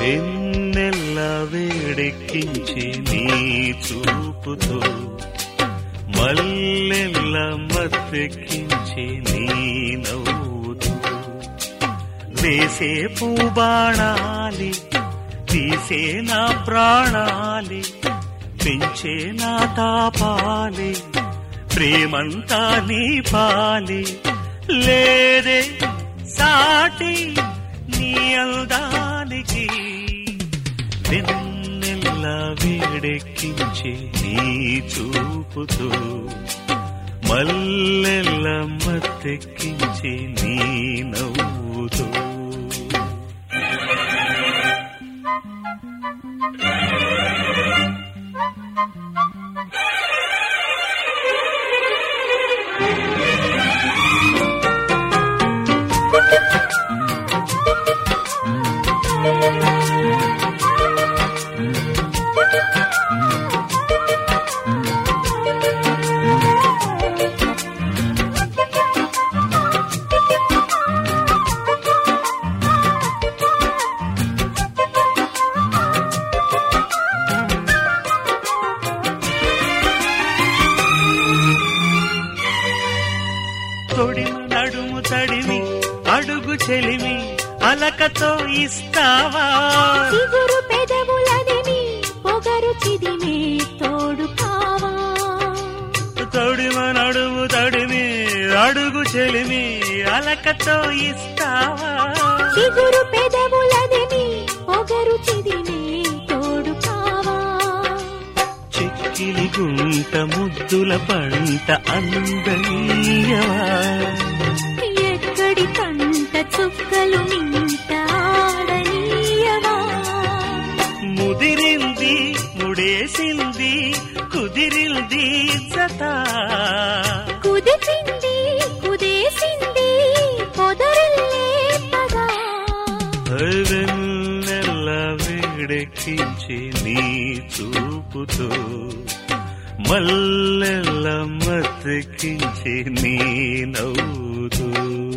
వెన్నెల్ల వేడెక్కించి నీ చూపుతో మల్లెల్ల మత్తెక్కించి నీ నవ్వుతో వేసే పూబాణాలి తీసే నా ప్రాణాలి పెంచే నా తాపాలి ప్రేమంతా నీ పాలి లేదే సాటి నీ అందానికి వెన్నెల్ల వేడెక్కించి నీ చూపుతో మల్లెల్ల మత్తెక్కించి నీ నవ్వుతో తొడిమ నడుము తడిమి అడుగు చెలిమి అలకతో ఇస్తావా చిగురు పెదవులనిమి పొగరు చిదిమి తోడు కావా తొడిమ నడుము తడిమి అడుగు చెలిమి అలకతో ఇస్తావా చిగురు పెదవులనిమి పొగరు చిదిమి తోడు కావా చెక్కిలి గుంట ముద్దుల పంట అందనీయవా ఎక్కడి కంట చుక్కలు నింట ఆడనీయవా ముదిరింది ముడేసింది కుదిరింది జత కుదిపింది కుదేసింది పొదరిల్లే పగా వెన్నెల్ల వేడెక్కించి నీ చూపుతో మల్లెల్ల మత్తెక్కించి నీ నవ్వుతో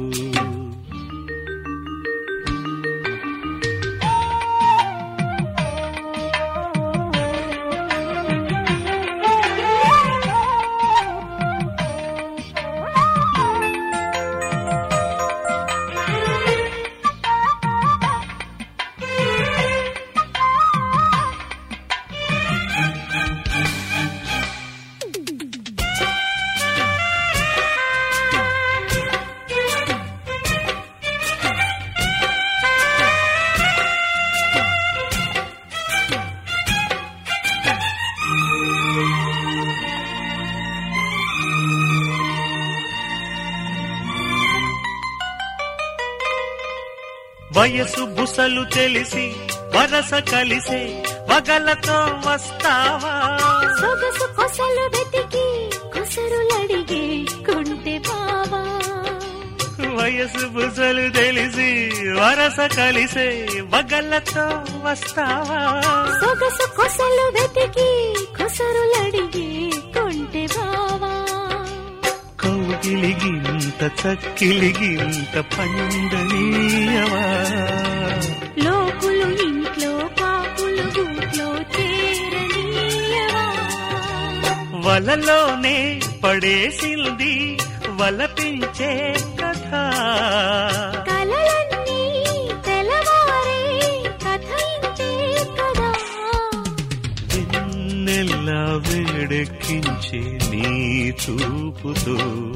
వయసు బుసలు తెలిసి వరస కలిసే వగలతో వస్తావా సొగసు కొసలు వెతికి కొసరులడిగే కొంటె బావా వయసు బుసలు తెలిసి వరస కలిసే వగలతో వస్తావా సొగసు కొసలు వెతికి కొసరులడిగే కొంటె బావా కౌగిలిగింత చక్కిలిగింత పండనీయవా లోకులు ఇంట్లో కాకులు గూట్లో చేరనీయవా వలలోనే పడేసింది వలపించే కథ కలలన్నీ తెలవారే కథ ఇంతే కదా వెన్నెల్ల వేడెక్కించి నీ చూపుతో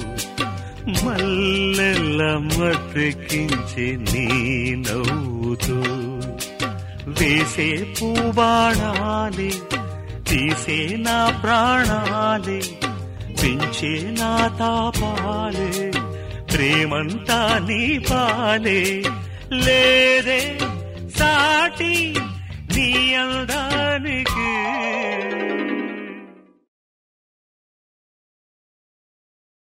మల్లెల్ల మత్తెక్కించి నీ నవ్వుతో వేసే పూబాణాలి తీసే నా ప్రాణాలి పెంచే నా తాపాలే ప్రేమంతా నీ పాలే లేదే సాటి నీ అందానికి